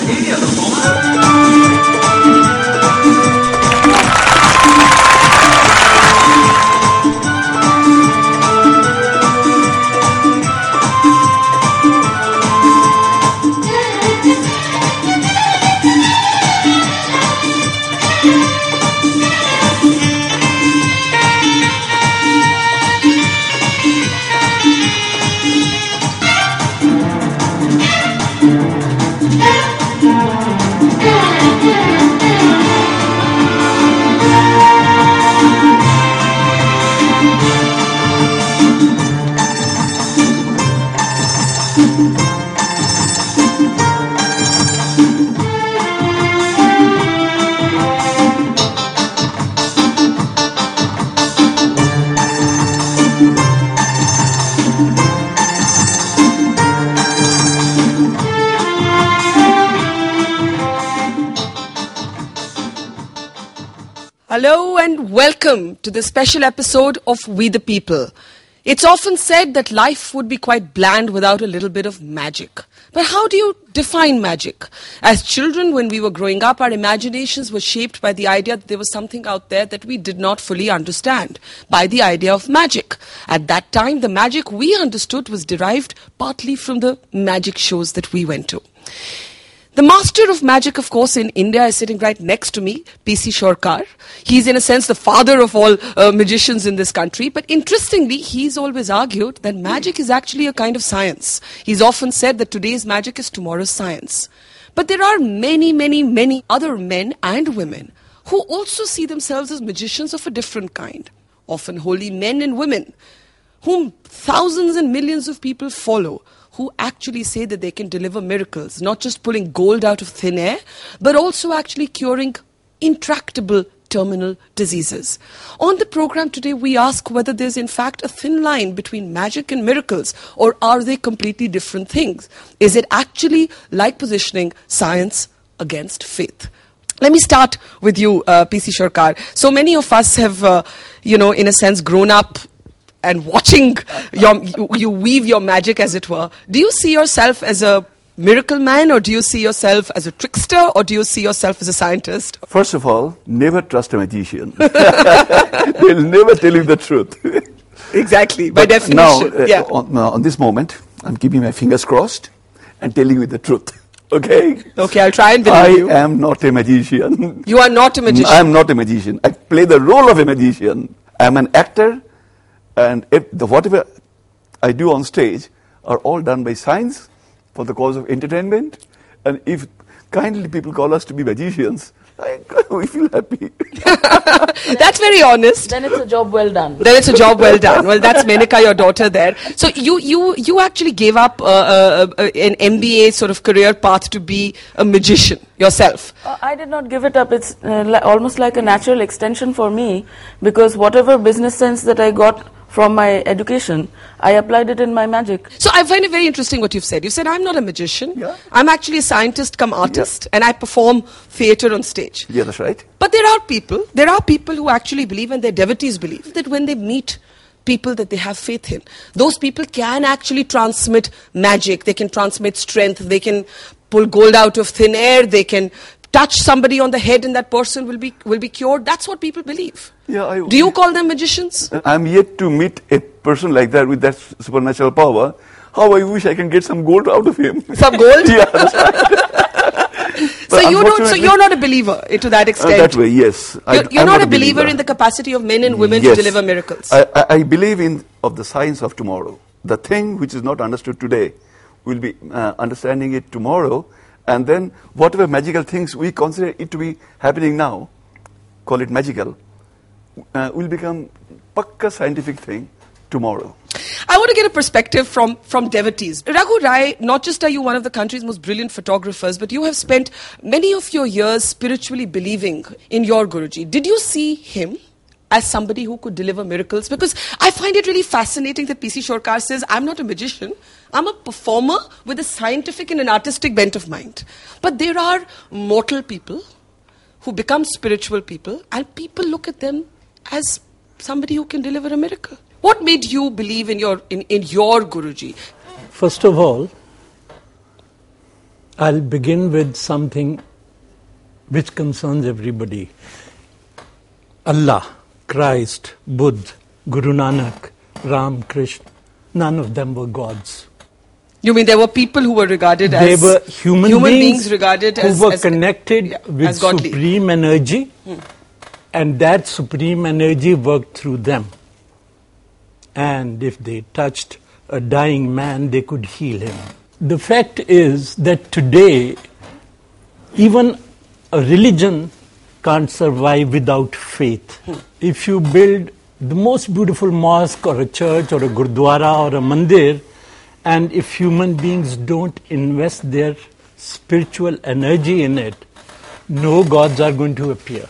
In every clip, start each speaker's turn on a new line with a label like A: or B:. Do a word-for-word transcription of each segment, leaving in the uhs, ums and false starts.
A: area performer.
B: Hello and welcome to the special episode of We the People. It's often said that life would be quite bland without a little bit of magic. But how do you define magic? As children, when we were growing up, our imaginations were shaped by the idea that there was something out there that we did not fully understand, by the idea of magic. At that time, the magic we understood was derived partly from the magic shows that we went to. The master of magic, of course, in India is sitting right next to me, P C Sorcar. He's, in a sense, the father of all uh, magicians in this country. But interestingly, he's always argued that magic is actually a kind of science. He's often said that today's magic is tomorrow's science. But there are many, many, many other men and women who also see themselves as magicians of a different kind. Often holy men and women, whom thousands and millions of people follow, who actually say that they can deliver miracles, not just pulling gold out of thin air, but also actually curing intractable terminal diseases. On the program today, we ask whether there's in fact a thin line between magic and miracles, or are they completely different things? Is it actually like positioning science against faith? Let me start with you, uh, P C Sorcar. So many of us have, uh, you know, in a sense, grown up and watching your, you, you weave your magic, as it were. Do you see yourself as a miracle man, or do you see yourself as a trickster, or do you see yourself as a scientist?
C: First of all, never trust a magician. They'll never tell you the truth.
B: Exactly, by
C: but
B: definition.
C: Now, uh,
B: yeah.
C: on, uh, on this moment, I'm keeping my fingers crossed and telling you the truth. Okay?
B: Okay, I'll try and believe
C: I
B: you.
C: I am not a magician.
B: You are not a magician.
C: I am not a magician. I play the role of a magician. I am an actor. And if the, whatever I do on stage are all done by science for the cause of entertainment. And if kindly people call us to be magicians, I, we feel happy.
B: That's very honest.
D: Then it's a job well done.
B: Then it's a job well done. Well, that's Menika, your daughter there. So you you you actually gave up uh, uh, uh, an M B A sort of career path to be a magician yourself.
D: Uh, I did not give it up. It's uh, li- almost like a natural extension for me, because whatever business sense that I got from my education, I applied it in my magic.
B: So I find it very interesting what you've said. You said, I'm not a magician.
C: Yeah.
B: I'm actually a scientist come artist,
C: Yeah.
B: and I perform theatre on stage.
C: Yeah, that's right.
B: But there are people, there are people who actually believe, and their devotees believe, that when they meet people that they have faith in, those people can actually transmit magic, they can transmit strength, they can pull gold out of thin air, they can touch somebody on the head and that person will be will be cured. That's what people believe.
C: Yeah, I,
B: Do you call them magicians?
C: I'm yet to meet a person like that with that supernatural power. How I wish I can get some gold out of him.
B: Some gold?
C: Yeah, that's right.
B: So
C: But
B: you don't. So
C: unfortunately-
B: you're not a believer to that
C: Uh,
B: extent.
C: that way, yes. I-
B: You're, you're
C: I'm
B: not, a believer, in the capacity of men and women
C: Yes.
B: to deliver miracles.
C: I, I, I believe in of the science of tomorrow. The thing which is not understood today, we'll be uh, understanding it tomorrow, and then whatever magical things we consider it to be happening now, call it magical, uh, will become pakka scientific thing tomorrow.
B: I want to get a perspective from, from devotees. Raghu Rai, not just are you one of the country's most brilliant photographers, but you have spent many of your years spiritually believing in your Guruji. Did you see him as somebody who could deliver miracles? Because I find it really fascinating that P C Sorcar says, I'm not a magician, I'm a performer with a scientific and an artistic bent of mind. But there are mortal people who become spiritual people, and people look at them as somebody who can deliver a miracle. What made you believe in your in, in your Guruji?
E: First of all, I'll begin with something which concerns everybody. Allah, Christ, Buddha, Guru Nanak, Ram, Krishna, none of them were gods.
B: You mean there were people who were regarded
E: they
B: as...
E: They were human,
B: human
E: beings,
B: beings regarded
E: who
B: as,
E: were
B: as,
E: connected
B: yeah,
E: with supreme energy, hmm. and that supreme energy worked through them. And if they touched a dying man, they could heal him. The fact is that today, even a religion can't survive without faith. Hmm. If you build the most beautiful mosque or a church or a gurdwara or a mandir, and if human beings don't invest their spiritual energy in it, no gods are going to appear.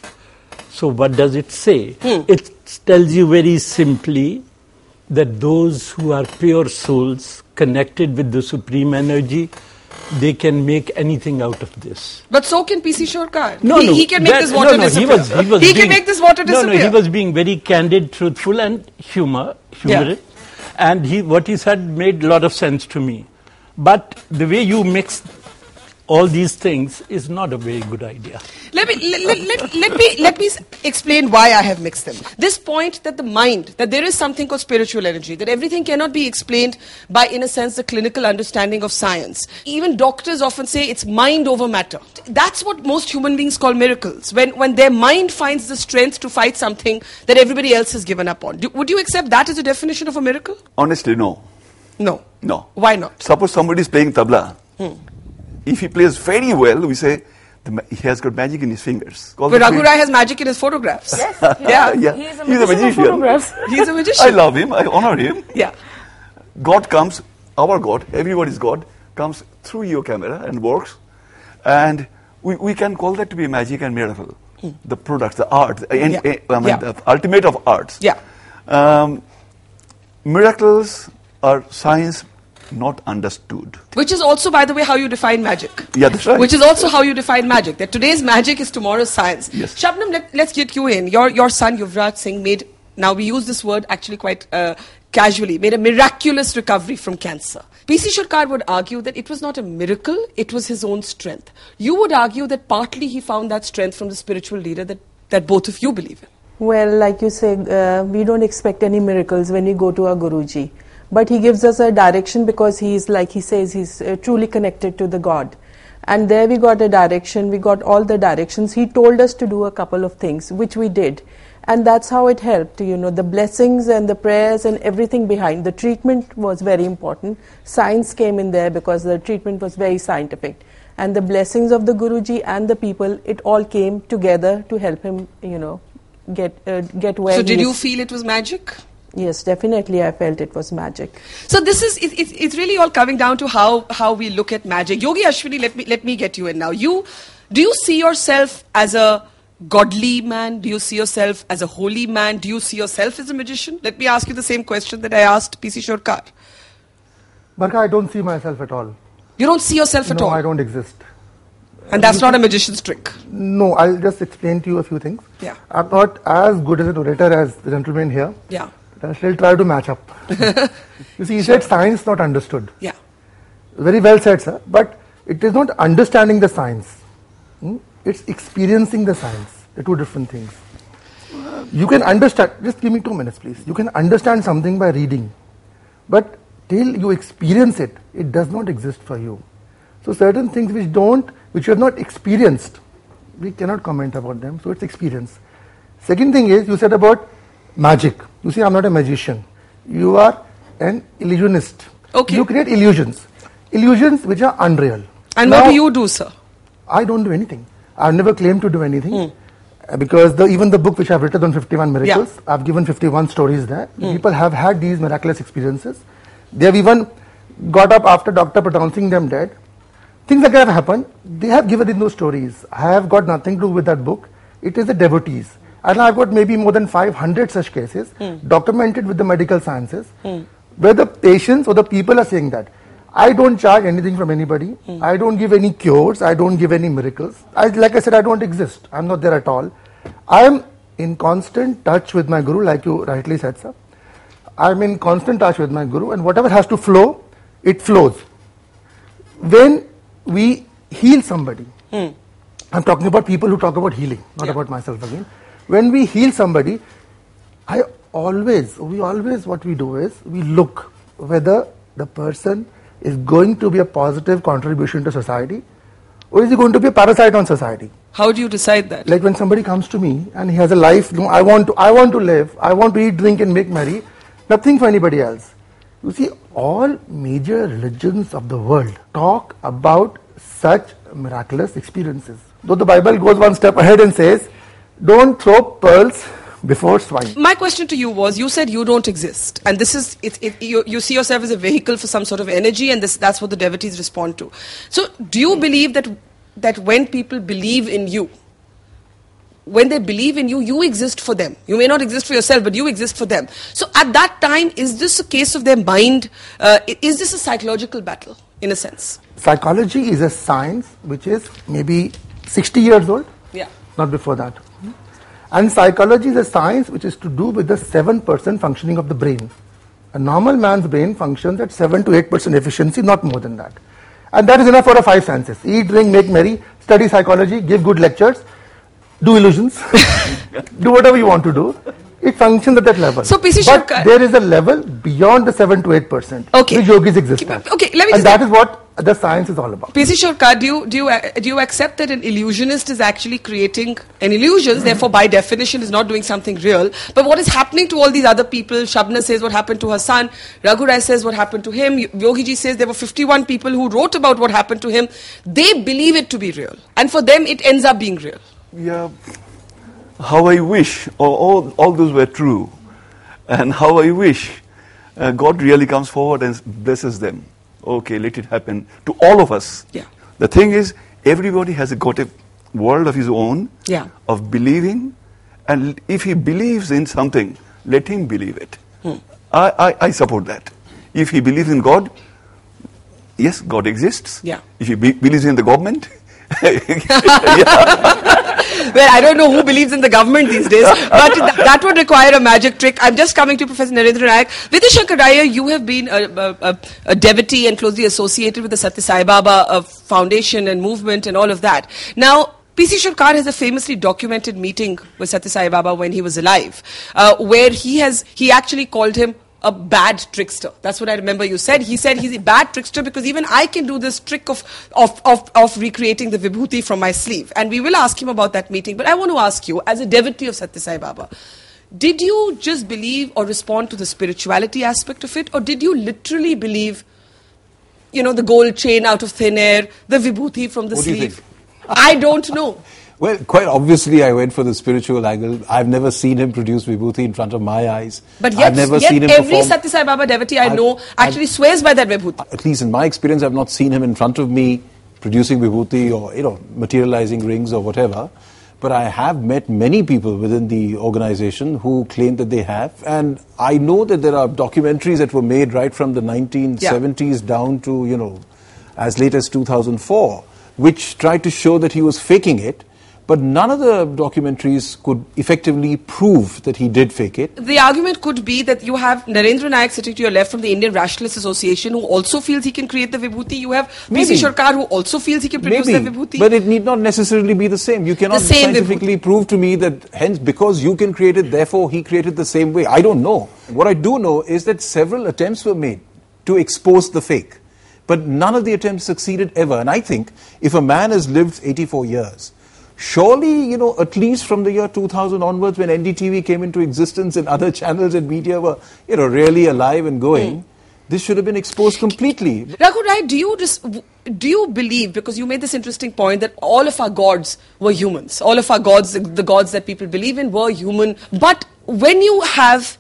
E: So what does it say? Hmm. It tells you very simply that those who are pure souls connected with the supreme energy, they can make anything out of this.
B: But so can P C Sarkar.
E: No,
B: he,
E: no,
B: he can make
E: that,
B: this water
E: no, no,
B: disappear.
E: He, was, he, was
B: he
E: being,
B: can make this water disappear.
E: No, no, he was being very candid, truthful, and humor, humorous. Yeah. And he, what he said made a lot of sense to me. But the way you mix all these things is not a very good idea.
B: Let me let, let, let, let me let me explain why I have mixed them. This point that the mind, that there is something called spiritual energy, that everything cannot be explained by, in a sense, the clinical understanding of science. Even doctors often say it's mind over matter. That's what most human beings call miracles. When when their mind finds the strength to fight something that everybody else has given up on. Do, would you accept that as a definition of a miracle?
C: Honestly, no.
B: No.
C: No.
B: Why not?
C: Suppose somebody is playing tabla. Hmm. If he plays very well, we say the ma- he has got magic in his fingers.
B: But Raghu Rai has magic in his photographs.
D: Yes,
B: yeah,
C: yeah.
D: He's a
C: He's a magician.
D: photographs.
B: He's a magician.
C: I love him. I honor him.
B: Yeah.
C: God comes, our God, everybody's God, comes through your camera and works. And we, we can call that to be magic and miracle. Hmm. The products, the art, the,
B: yeah.
C: en- I mean,
B: yeah.
C: the ultimate of arts.
B: Yeah.
C: Um, miracles are science not understood.
B: Which is also, by the way, how you define magic.
C: Yeah, that's right.
B: Which is also how you define magic. That today's magic is tomorrow's science.
C: Yes.
B: Shabnam, let, let's get you in. Your your son Yuvraj Singh made, now we use this word actually quite uh, casually, made a miraculous recovery from cancer. P C Sarkar would argue that it was not a miracle, it was his own strength. You would argue that partly he found that strength from the spiritual leader that, that both of you believe in.
F: Well, like you say, uh, we don't expect any miracles when we go to our Guruji. But he gives us a direction because he's, like he says, he's uh, truly connected to the God. And there we got a direction, we got all the directions. He told us to do a couple of things, which we did. And that's how it helped, you know, the blessings and the prayers and everything behind. The treatment was very important. Science came in there because the treatment was very scientific. And the blessings of the Guruji and the people, it all came together to help him, you know, get uh, get where
B: So
F: he
B: did
F: is.
B: you feel it was magic?
F: Yes, definitely I felt it was magic.
B: So this is, it, it, it's really all coming down to how, how we look at magic. Yogi Ashwini, let me, let me get you in now. You, do you see yourself as a godly man? Do you see yourself as a holy man? Do you see yourself as a magician? Let me ask you the same question that I asked P C Sarkar.
A: Barkha, I don't see myself at all.
B: You don't see yourself at
A: no,
B: all?
A: No, I don't exist.
B: And that's not a magician's trick?
A: No, I'll just explain to you a few things.
B: Yeah.
A: I'm not as good as an orator as the gentleman here.
B: Yeah.
A: I still try to match up. You see, he said science not understood.
B: Yeah.
A: Very well said, sir. But it is not understanding the science. Hmm? It's experiencing the science. They're two different things. You can understand, just give me two minutes please. You can understand something by reading. But till you experience it, it does not exist for you. So certain things which don't, which you have not experienced, we cannot comment about them. So it's experience. Second thing is, you said about magic. You see, I'm not a magician. You are an illusionist.
B: Okay.
A: You create illusions. Illusions which are unreal.
B: And
A: now,
B: what do you do, sir?
A: I don't do anything. I've never claimed to do anything.
B: Mm.
A: Because the, even the book which I've written on fifty-one miracles,
B: Yeah.
A: I've given fifty-one stories there.
B: Mm.
A: People have had these miraculous experiences. They have even got up after doctor pronouncing them dead. Things like that have happened. They have given in those stories. I have got nothing to do with that book. It is the devotees. And I've got maybe more than five hundred such cases mm. documented with the medical sciences mm. where the patients or the people are saying that I don't charge anything from anybody. Mm. I don't give any cures. I don't give any miracles. I, like I said, I don't exist. I'm not there at all. I am in constant touch with my Guru, like you rightly said, sir. I'm in constant touch with my Guru, and whatever has to flow, it flows. When we heal somebody.
B: Hmm.
A: I'm talking about people who talk about healing, not
B: Yeah.
A: about myself again. When we heal somebody, I always, we always, what we do is, we look whether the person is going to be a positive contribution to society, or is he going to be a parasite on society?
B: How do you decide that?
A: Like when somebody comes to me and he has a life, you know, I want to, I want to live, I want to eat, drink and make merry, nothing for anybody else. You see, all major religions of the world talk about such miraculous experiences. Though the Bible goes one step ahead and says, don't throw pearls before swine.
B: My question to you was, you said you don't exist, and this is it, it, you, you see yourself as a vehicle for some sort of energy, and this, that's what the devotees respond to. So do you believe that that when people believe in you, when they believe in you, you exist for them? You may not exist for yourself, but you exist for them. So at that time, is this a case of their mind? Uh, is this a psychological battle, in a sense?
A: Psychology is a science which is maybe sixty years old,
B: Yeah.
A: not before that. And psychology is a science which is to do with the seven percent functioning of the brain. A normal man's brain functions at seven to eight percent efficiency, not more than that. And that is enough for the five senses. Eat, drink, make merry, study psychology, give good lectures, do illusions, do whatever you want to do. It functions at that level.
B: So, P C
A: but
B: Sharkar-
A: there is a level beyond the seven to eight percent
B: Okay.
A: which yogis exist at.
B: Okay, let me
A: and
B: just-
A: that is what the science is all about.
B: P C Sharkar, do you, do, you, uh, do you accept that an illusionist is actually creating an illusion, therefore by definition is not doing something real, but what is happening to all these other people? Shabna says what happened to her son, Raghu Rai says what happened to him, Yogi Ji says there were fifty-one people who wrote about what happened to him. They believe it to be real, and for them it ends up being real.
C: Yeah, how I wish all, all, all those were true, and how I wish uh, God really comes forward and blesses them. Okay, let it happen to all of us.
B: Yeah.
C: The thing is, everybody has got a world of his own,
B: Yeah.
C: of believing, and if he believes in something, let him believe it.
B: Hmm.
C: I, I, I support that. If he believes in God, yes, God exists.
B: Yeah.
C: If he be- believes in the government,
B: Well, I don't know who believes in the government these days, but th- that would require a magic trick. I'm just coming to Professor Narendra Nayak. Vidya Shankar Iyer, you have been a, a, a, a devotee and closely associated with the Satya Sai Baba uh, Foundation and movement and all of that. Now, P C Sharkar has a famously documented meeting with Satya Sai Baba when he was alive, uh, where he has he actually called him a bad trickster. That's what I remember you said. He said he's a bad trickster because even I can do this trick of, of, of, of recreating the vibhuti from my sleeve. And we will ask him about that meeting. But I want to ask you, as a devotee of Satya Sai Baba, did you just believe or respond to the spirituality aspect of it? Or did you literally believe, you know, the gold chain out of thin air, the vibhuti from the
G: What do you
B: sleeve?
G: think?
B: I don't know.
G: Well, quite obviously, I went for the spiritual angle. I've never seen him produce vibhuti in front of my eyes.
B: But yet,
G: I've never
B: yet
G: seen him
B: every
G: perform.
B: Satya Sai Baba devotee I
G: I've-
B: know actually
G: I've-
B: swears by that vibhuti.
G: At least in my experience, I've not seen him in front of me producing vibhuti or, you know, materializing rings or whatever. But I have met many people within the organization who claim that they have. And I know that there are documentaries that were made right from the nineteen seventies down to, you know, as late as two thousand four, which tried to show that he was faking it. But none of the documentaries could effectively prove that he did fake it.
B: The argument could be that you have Narendra Nayak sitting to your left from the Indian Rationalist Association who also feels he can create the vibhuti. You have P C
G: Maybe.
B: Sharkar who also feels he can produce
G: Maybe,
B: the vibhuti.
G: but it need not necessarily be the same. You cannot
B: The same
G: scientifically prove to me that hence because you can create it, therefore he created the same way. I don't know. What I do know is that several attempts were made to expose the fake. But none of the attempts succeeded ever. And I think if a man has lived eighty-four years, surely, you know, at least from the year two thousand onwards when N D T V came into existence and other channels and media were, you know, really alive and going, mm. this should have been exposed completely.
B: Raghu Rai, do you, dis- do you believe, because you made this interesting point, that all of our gods were humans? All of our gods, the, the gods that people believe in, were human. But when you have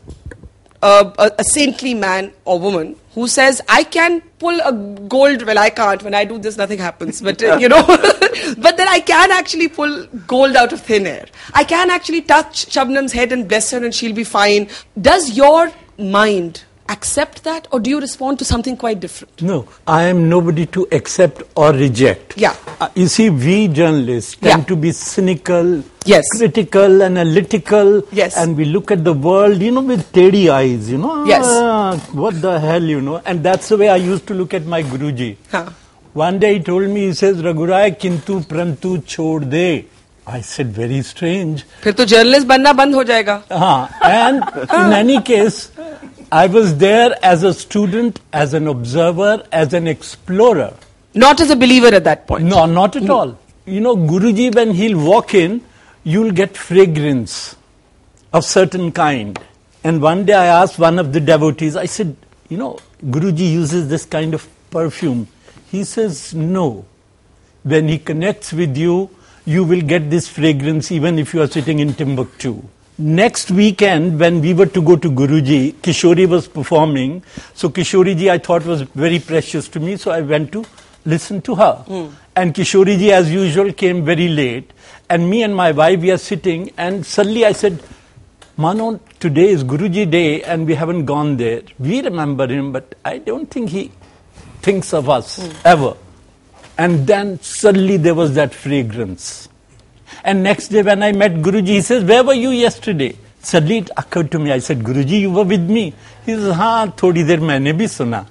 B: uh, a, a saintly man or woman who says, I can pull a gold, well, I can't. When I do this, nothing happens. But, uh, you know, but then I can actually pull gold out of thin air. I can actually touch Shabnam's head and bless her and she'll be fine. Does your mind accept that, or do you respond to something quite different?
E: No, I am nobody to accept or reject.
B: Yeah.
E: Uh, you see, we journalists tend
B: Yeah.
E: to be cynical,
B: Yes.
E: critical, analytical,
B: Yes.
E: and we look at the world, you know, with teary eyes, you know.
B: Yes.
E: Ah, what the hell, you know. And that's the way I used to look at my Guruji.
B: Huh.
E: One day he told me, he says, Raghurai, kintu prantu chhod de. I said, very strange.
B: फिर तो journalist बनना बंद हो जाएगा.
E: Uh, and in any case, I was there as a student, as an observer, as an explorer.
B: Not as a believer at that point.
E: No, not at mm. all. You know, Guruji, when he'll walk in, you'll get fragrance of certain kind. And one day I asked one of the devotees, I said, you know, Guruji uses this kind of perfume. He says, no. When he connects with you, you will get this fragrance even if you are sitting in Timbuktu. Next weekend, when we were to go to Guruji, Kishori was performing. So Kishoriji, I thought, was very precious to me. So I went to listen to her. Mm. And Kishoriji, as usual, came very late. And me and my wife, we are sitting. And suddenly I said, Mano, today is Guruji day and we haven't gone there. We remember him, but I don't think he thinks of us mm. ever. And then suddenly there was that fragrance. And next day when I met Guruji, he says, where were you yesterday? Suddenly it occurred to me. I said, Guruji, you were with me. He says, haan, thodi der maine bhi suna.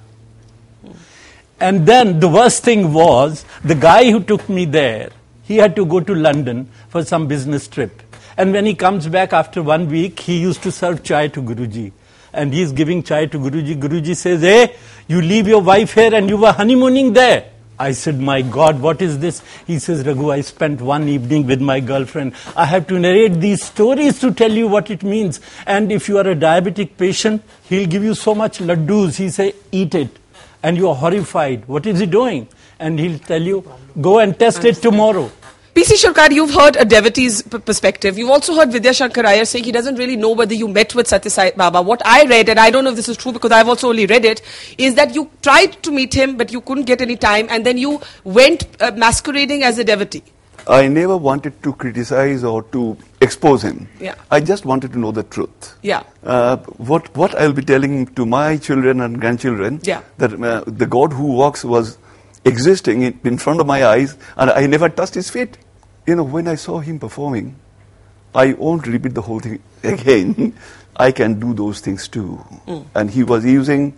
E: And then the worst thing was, the guy who took me there, he had to go to London for some business trip. And when he comes back after one week, he used to serve chai to Guruji. And he's giving chai to Guruji. Guruji says, hey, you leave your wife here and you were honeymooning there. I said, my God, what is this? He says, Raghu, I spent one evening with my girlfriend. I have to narrate these stories to tell you what it means. And if you are a diabetic patient, he'll give you so much laddus. He say, eat it. And you are horrified. What is he doing? And he'll tell you, go and test it tomorrow.
B: P C Sarkar, you've heard a devotee's p- perspective. You've also heard Vidya Shankar Iyer saying he doesn't really know whether you met with Satya Sai Baba. What I read, and I don't know if this is true because I've also only read it, is that you tried to meet him but you couldn't get any time and then you went uh, masquerading as a devotee.
C: I never wanted to criticize or to expose him.
B: Yeah.
C: I just wanted to know the truth.
B: Yeah.
C: Uh, what what I'll be telling to my children and grandchildren,
B: yeah.
C: that uh, the God who walks was existing in, in front of my eyes and I never touched his feet. You know, when I saw him performing, I won't repeat the whole thing again. I can do those things too. Mm. And he was using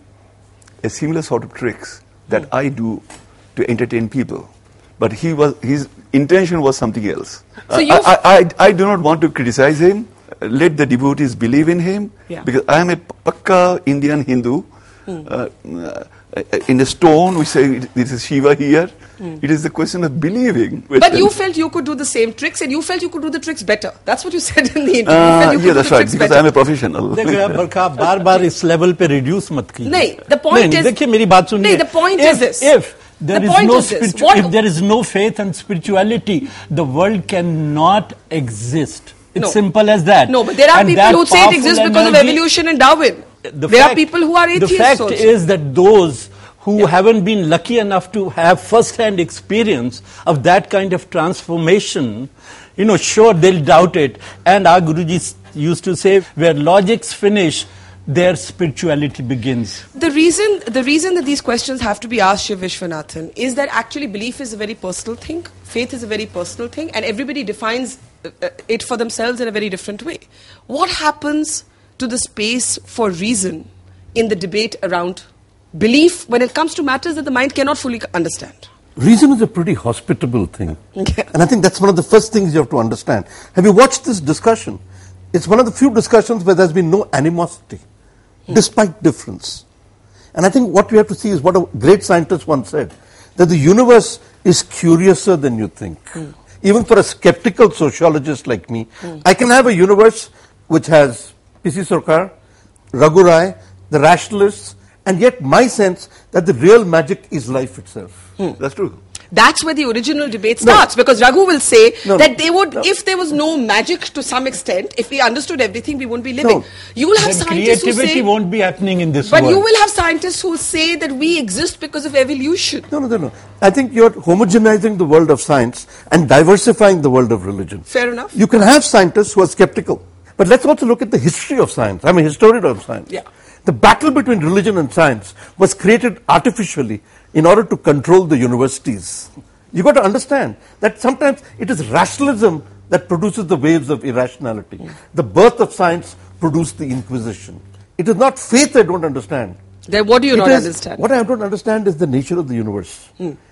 C: a similar sort of tricks that mm. I do to entertain people. But he was his intention was something else. So uh, I, I, I, I do not want to criticize him. Let the devotees believe in him.
B: Yeah.
C: Because I am a Pakka Indian Hindu. Mm. Uh, uh, in a stone, we say this is Shiva here. Mm. It is the question of believing.
B: But you felt you could do the same tricks and you felt you could do the tricks better. That's what you said in the interview.
C: Uh,
B: you
C: yeah, that's right, because
B: better.
C: I am a professional.
E: देखो बार बार इस level पे reduce मत कीजिए.
B: नहीं, the point is.
E: देखिए मेरी बात सुनिए.
B: नहीं, the point
E: if,
B: is this.
E: If there
B: the
E: is
B: point
E: no
B: is this.
E: spiritu- if there is no faith and spirituality, the world cannot exist. It's
B: no.
E: simple as that.
B: No, but there are
E: and
B: people who say it exists because of evolution and Darwin.
E: The
B: there
E: fact,
B: are people who are atheists.
E: The fact
B: also.
E: is that those who yeah. haven't been lucky enough to have first-hand experience of that kind of transformation, you know, sure, they'll doubt it. And our Guruji used to say, where logics finish, their spirituality begins.
B: The reason, the reason that these questions have to be asked, Shiv Vishwanathan, is that actually belief is a very personal thing. Faith is a very personal thing. And everybody defines uh, it for themselves in a very different way. What happens to the space for reason in the debate around belief when it comes to matters that the mind cannot fully understand?
H: Reason is a pretty hospitable thing.
B: Yeah.
H: And I think that's one of the first things you have to understand. Have you watched this discussion? It's one of the few discussions where there's been no animosity, hmm. despite difference. And I think what we have to see is what a great scientist once said, that the universe is curiouser than you think. Hmm. Even for a skeptical sociologist like me, hmm. I can have a universe which has P C Sarkar, Raghu Rai, the rationalists, and yet my sense that the real magic is life itself.
C: Hmm. That's true.
B: That's where the original debate starts, no. because Raghu will say
H: no,
B: that they would,
H: no.
B: if there was no magic to some extent, if we understood everything, we wouldn't be living.
H: No.
B: You will have
E: then
B: scientists who
E: creativity
B: say,
E: won't be happening in this
B: but
E: world.
B: you will have scientists who say that we exist because of evolution.
H: No, no, no, no. I think you're homogenizing the world of science and diversifying the world of religion.
B: Fair enough.
H: You can have scientists who are skeptical, but let's also look at the history of science. I'm a historian of science.
B: Yeah.
H: The battle between religion and science was created artificially in order to control the universities. You've got to understand that sometimes it is rationalism that produces the waves of irrationality. Mm. The birth of science produced the Inquisition. It is not faith I don't understand.
B: Then what do you
H: it
B: not
H: is,
B: understand?
H: What I don't understand is the nature of the universe. Mm.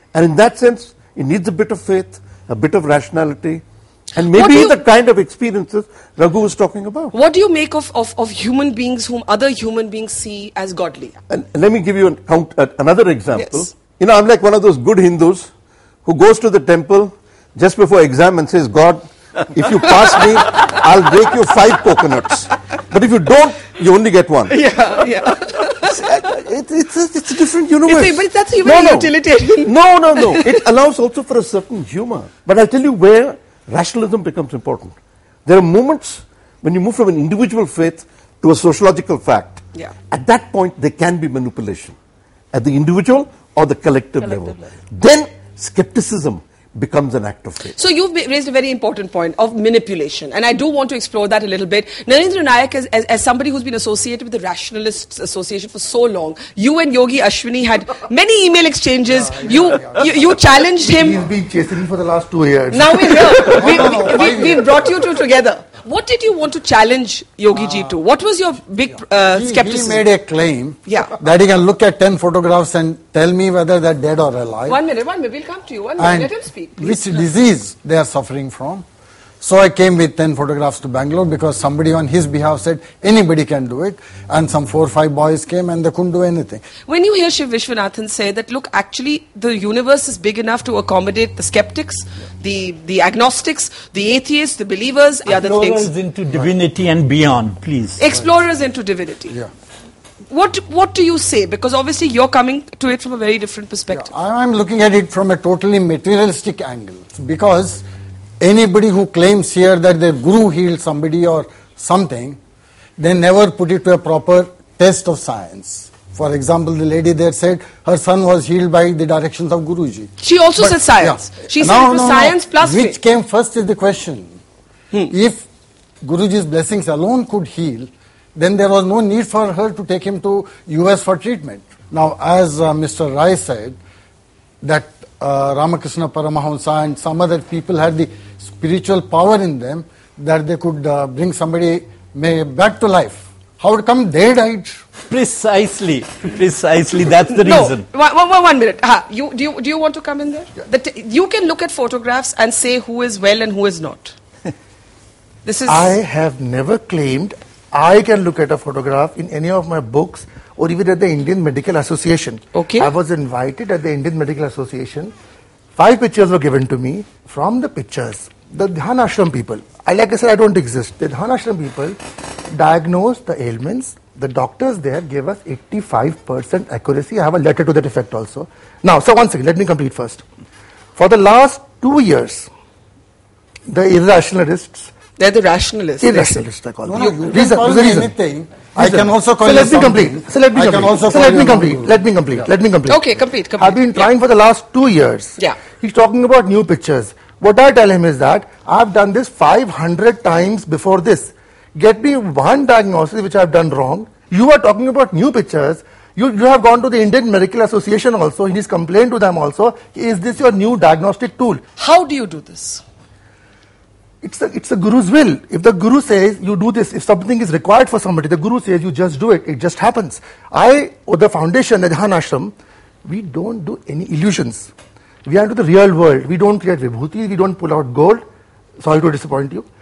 H: And in that sense, it needs a bit of faith, a bit of rationality, and
B: What do
H: maybe
B: you-
H: the kind of experiences Raghu was talking about.
B: What do you make of, of, of human beings whom other human beings see as godly?
H: And let me give you an count, uh, another example.
B: Yes.
H: You know, I'm like one of those good Hindus who goes to the temple just before exam and says, God, if you pass me, I'll break you five coconuts. But if you don't, you only get one.
B: Yeah, yeah.
H: It, it's, a, it's a different universe.
B: It's a- but that's even
H: no, no.
B: utilitarian.
H: No, no, no. It allows also for a certain humor. But I'll tell you where rationalism becomes important. There are moments when you move from an individual faith to a sociological fact.
B: Yeah.
H: At that point, there can be manipulation at the individual or the collective,
B: Collective
H: level.
B: level.
H: Then skepticism becomes an act of faith.
B: So you've ma- raised a very important point of manipulation, and I do want to explore that a little bit. Narendra Nayak, as, as, as somebody who's been associated with the Rationalists Association for so long, you and Yogi Ashwini had many email exchanges. you, you you challenged
A: He's
B: him.
A: been chasing me for the last two years.
B: Now we're here. we, we, we, we brought you two together. What did you want to challenge Yogi Ji to? What was your big uh,
I: He, he
B: skepticism?
I: made a claim
B: Yeah.
I: that he can look at ten photographs and tell me whether they're dead or alive.
B: One minute, one minute. We'll come to you. One minute.
I: and
B: Let him speak.
I: which disease they are suffering from. So I came with ten photographs to Bangalore because somebody on his behalf said anybody can do it, and some four or five boys came and they couldn't do anything.
B: When you hear Shiv Vishwanathan say that, look, actually the universe is big enough to accommodate the skeptics, the, the agnostics, the atheists, the believers, the other
E: Explorers
B: things.
E: into divinity and beyond, please.
B: Explorers into divinity.
I: Yeah.
B: What what do you say? Because obviously you're coming to it from a very different perspective.
I: I- I'm looking at it from a totally materialistic angle because anybody who claims here that their guru healed somebody or something, they never put it to a proper test of science. For example, the lady there said her son was healed by the directions of Guruji.
B: She also
I: But-
B: said science.
I: yeah.
B: She
I: No,
B: said it was
I: no, no.
B: science plus
I: Which
B: faith.
I: came first is the question. If Guruji's blessings alone could heal, then there was no need for her to take him to U S for treatment. Now, as uh, Mister Rai said, that uh, Ramakrishna Paramahamsa and some other people had the spiritual power in them that they could uh, bring somebody may back to life. How it come they died?
E: Precisely, precisely. That's the
B: No,
E: reason.
B: one, one, one minute. Ha, you, do, you, do you want to come in there? The t- you can look at photographs and say who is well and who is not. This is...
A: I have never claimed I can look at a photograph in any of my books or even at the Indian Medical Association.
B: Okay.
A: I was invited at the Indian Medical Association. Five pictures were given to me. From the pictures, the Dhyan Ashram people, I like I said, I don't exist. The Dhyan Ashram people diagnosed the ailments. The doctors there gave us eighty-five percent accuracy. I have a letter to that effect also. Now, so one second, let me complete first. For the last two years, the irrationalists,
B: They're the rationalists.
A: irrationalists I call
I: No,
A: them.
I: no, you
A: Reason-
I: can call
A: there's a
I: me
A: reason.
I: anything. I
A: Reason.
I: can also call
A: so
I: you
A: let me
I: something.
A: complete. So let me
I: I
A: complete.
I: can also
A: so
I: call
A: let
I: you
A: me
I: a
A: complete.
I: non-guru.
A: Let me complete.
I: Yeah.
A: Let me complete.
B: Okay, complete, complete.
A: I've been
B: Yeah.
A: trying for the last two years.
B: Yeah.
A: He's talking about new pictures. What I tell him is that I've done this five hundred times before this. Get me one diagnosis which I've done wrong. You are talking about new pictures. You, you have gone to the Indian Medical Association also. He's complained to them also. Is this your new diagnostic tool?
B: How do you do this?
A: It's the, it's the guru's will. If the guru says you do this, if something is required for somebody, the guru says you just do it. It just happens. I, or the foundation, the Dhyan Ashram, we don't do any illusions. We are into the real world. We don't create vibhuti. We don't pull out gold. Sorry to disappoint you.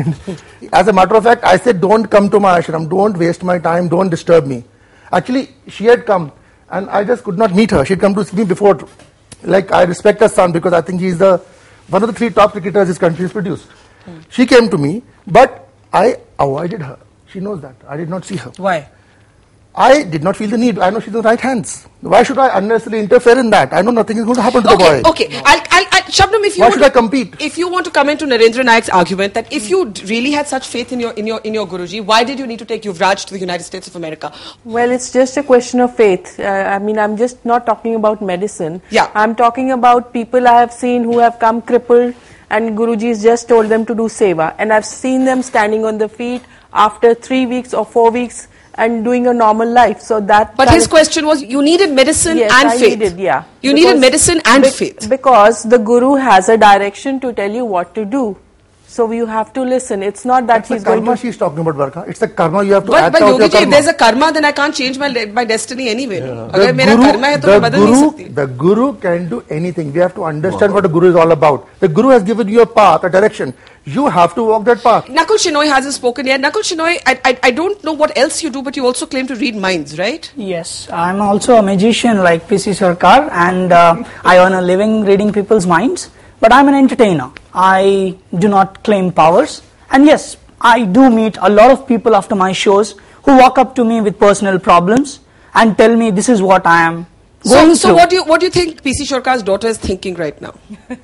A: As a matter of fact, I said, don't come to my ashram. Don't waste my time. Don't disturb me. Actually, she had come and I just could not meet her. She had come to see me before. Like, I respect her son because I think he's the one of the three top cricketers this country has produced. Mm. She came to me, but I avoided her. She knows that. I did not see her.
B: Why?
A: I did not feel the need. I know she's in the right hands. Why should I unnecessarily interfere in that? I know nothing is going to happen to
B: Okay,
A: the boy.
B: okay. I'll, I'll, I'll, Shabnam, if you
A: Why
B: want
A: should
B: to,
A: I compete?
B: If you want to come into Narendra Nayak's argument that if you d- really had such faith in your in your in your Guruji, why did you need to take Yuvraj to the United States of America?
F: Well, it's just a question of faith. Uh, I mean, I'm just not talking about medicine.
B: Yeah.
F: I'm talking about people I have seen who have come crippled and Guruji's just told them to do seva. And I've seen them standing on their feet after three weeks or four weeks and doing a normal life. So that.
B: But
F: that
B: his
F: is-
B: question was, you needed medicine
F: Yes,
B: and
F: I
B: faith.
F: needed, yeah.
B: You
F: Because-
B: needed medicine and
F: be-
B: faith.
F: Because the Guru has a direction to tell you what to do. So you have to listen. It's not that
A: That's
F: he's
A: the karma
F: going to...
A: she's talking about, Varka. It's the karma you have to
B: But,
A: act
B: but
A: out your
B: Yogi ji, if
A: karma.
B: there's a karma, then I can't change my my destiny anyway.
A: The
B: अगर मेरा
A: guru,
B: karma है तो
A: the
B: मैं बदल नहीं
A: guru,
B: सकती.
A: the guru can do anything. We have to understand what the guru is all about. The guru has given you a path, a direction. You have to walk that path.
B: Nakul Shenoy hasn't spoken yet. Nakul Shenoy, I, I, I don't know what else you do, but you also claim to read minds, right?
J: Yes, I'm also a magician like P C Sarkar, and uh, I earn a living reading people's minds. But I'm an entertainer. I do not claim powers. And yes, I do meet a lot of people after my shows who walk up to me with personal problems and tell me this is what I am going
B: So, so
J: through.
B: what do you what do you think P C Sarkar's daughter is thinking right now?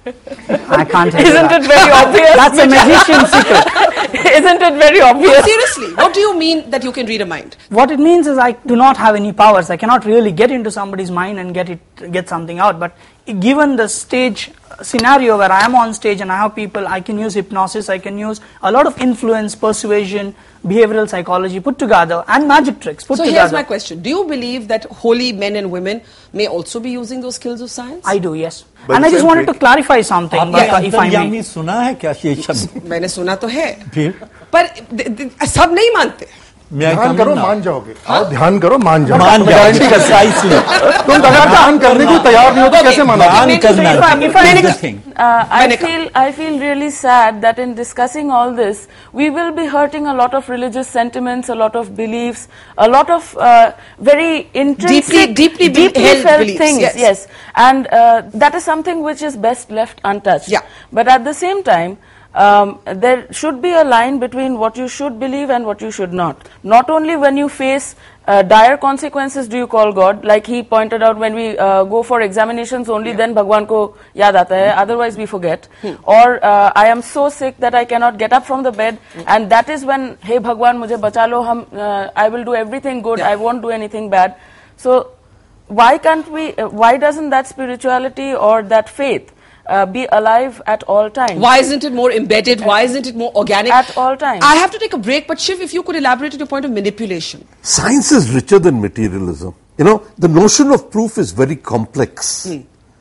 J: I can't tell you
D: Isn't
J: that.
D: it very obvious?
J: That's a magician's secret.
D: Isn't it very
B: No,
D: obvious?
B: seriously, what do you mean that you can read a mind?
J: What it means is I do not have any powers. I cannot really get into somebody's mind and get it, get something out. But given the stage scenario where I am on stage and I have people, I can use hypnosis, I can use a lot of influence, persuasion, behavioral psychology put together, and magic tricks put
B: So
J: together.
B: here's my question. Do you believe that holy men and women may also be using those skills of science?
J: I do, yes.
C: But
J: and I just
C: same
J: wanted to
C: trick.
J: clarify something,
E: आपने
J: uh, if I may.
E: अंतर्यामी सुना है क्या ये शब्द?
B: मैंने सुना तो है.
E: फिर
B: पर द- द- सब नहीं मानते.
E: मैं
A: ध्यान करो मान जाओगे आओ ध्यान करो मान जाओ
E: मान
A: मैं गारंटी
E: जाओ
A: करता हूं। तुम अगर ध्यान करने को तैयार नहीं हो तो कैसे मानोगे?
E: ध्यान
B: Maybe
E: करना
B: if I- if I-
E: is the thing.
D: Uh, I
B: Manika.
D: feel I feel really sad that in discussing all this, we will be hurting a lot of religious sentiments, a lot of beliefs, a lot of uh, very intrinsic,
B: Deeply- deeply held
D: felt
B: beliefs,
D: things.
B: yes.
D: And uh, that is something which is best left untouched.
B: Yeah.
D: But at the same time, um, there should be a line between what you should believe and what you should not. Not only when you face uh, dire consequences do you call God, like he pointed out, when we uh, go for examinations only, then Bhagwan ko yaad aata hai, otherwise we forget. Or uh, I am so sick that I cannot get up from the bed, and that is when, hey Bhagwan, mujhe bacha lo, hum, uh, I will do everything good,
B: Yeah.
D: I won't do anything bad. So why can't we, uh, why doesn't that spirituality or that faith uh, be alive at all times?
B: Why isn't it more embedded? Why isn't it more organic?
D: At all times.
B: I have to take a break, but Shiv, if you could elaborate on your point of manipulation.
H: Science is richer than materialism. You know, the notion of proof is very complex.
B: Hmm.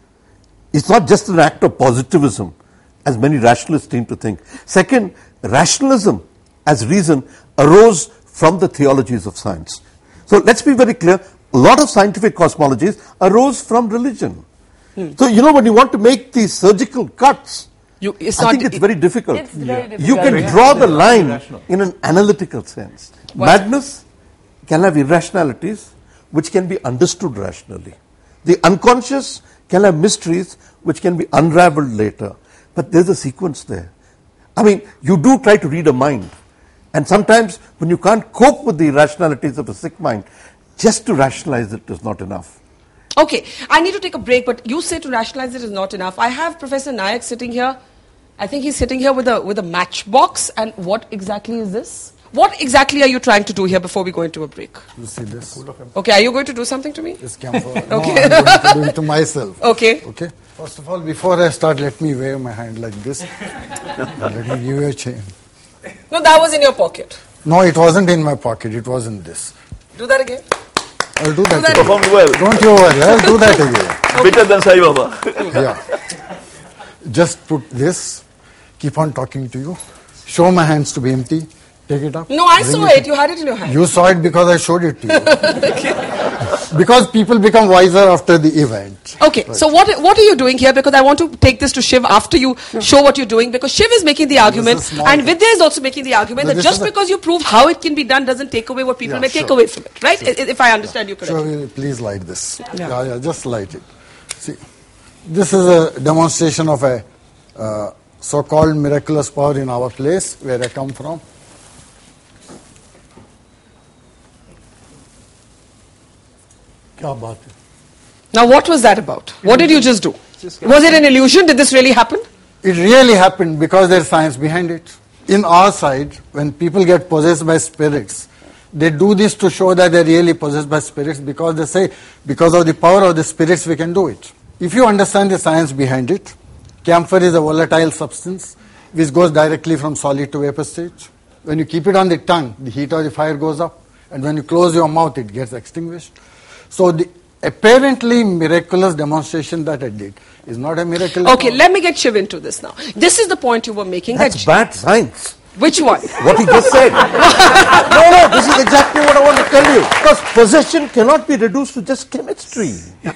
H: It's not just an act of positivism, as many rationalists seem to think. Second, rationalism as reason arose from the theologies of science. So let's be very clear, a lot of scientific cosmologies arose from religion.
B: Hmm.
H: So, you know, when you want to make these surgical cuts,
B: You, it's
H: I
B: not.
H: think it's very difficult.
D: It's very difficult.
H: You can
D: yeah.
H: draw the line in an analytical sense. Madness can have irrationalities which can be understood rationally. The unconscious can have mysteries which can be unraveled later. But there's a sequence there. I mean, you do try to read a mind. And sometimes when you can't cope with the irrationalities of a sick mind, just to rationalize it is not enough.
B: Okay, I need to take a break, but you say to rationalize it is not enough. I have Professor Nayak sitting here. I think he's sitting here with a with a matchbox. And what exactly is this? What exactly are you trying to do here before we go into a break?
I: You see this?
B: Okay, are you going to do something to me?
I: This camphor. No,
B: Okay.
I: I'm going to do it to myself.
B: Okay.
I: Okay. First of all, before I start, let me wave my hand like this. Let me give you a chain.
B: No, that was in your pocket.
I: No, it wasn't in my pocket. It was in this.
B: Do that again.
I: I'll do that.
B: that
I: again.
C: Performed well.
I: Don't you worry. I'll do that again.
C: Better than Sai Baba.
I: Yeah. Just put this. Keep on talking to you. Show my hands to be empty. Take it up.
B: No, I
I: Bring
B: saw it. You had it in your hand.
I: You saw it because I showed it to you. Because people become wiser after the event.
B: Okay, so what what are you doing here? Because I want to take this to Shiv after you show what you're doing. Because Shiv is making the argument,
I: is small
B: and
I: thing.
B: Vidya is also making the argument
I: No,
B: that
I: this
B: just
I: is a-
B: because you prove how it can be done doesn't take away what people
I: Yeah,
B: may take
I: sure.
B: away from it, right? I- If I understand you correctly.
I: Sure, will please light this.
B: Yeah.
I: Yeah, yeah, just light it. See, this is a demonstration of a uh, so-called miraculous power in our place, where I come from. क्या बात है?
B: Now, what was that about? What did you just do? Was it an illusion? Did this really happen?
I: It really happened because there's science behind it. In our side, when people get possessed by spirits, they do this to show that they're really possessed by spirits, because they say, because of the power of the spirits, we can do it. If you understand the science behind it, camphor is a volatile substance which goes directly from solid to vapor stage. When you keep it on the tongue, the heat of the fire goes up, and when you close your mouth, it gets extinguished. So the apparently miraculous demonstration that I did is not a miracle.
B: Okay, let me get Shiv into this now. This is the point you were making.
H: That's
B: that
H: bad science.
B: Which one?
H: What he just said. No, no, this is exactly what I want to tell you. Because possession cannot be reduced to just chemistry.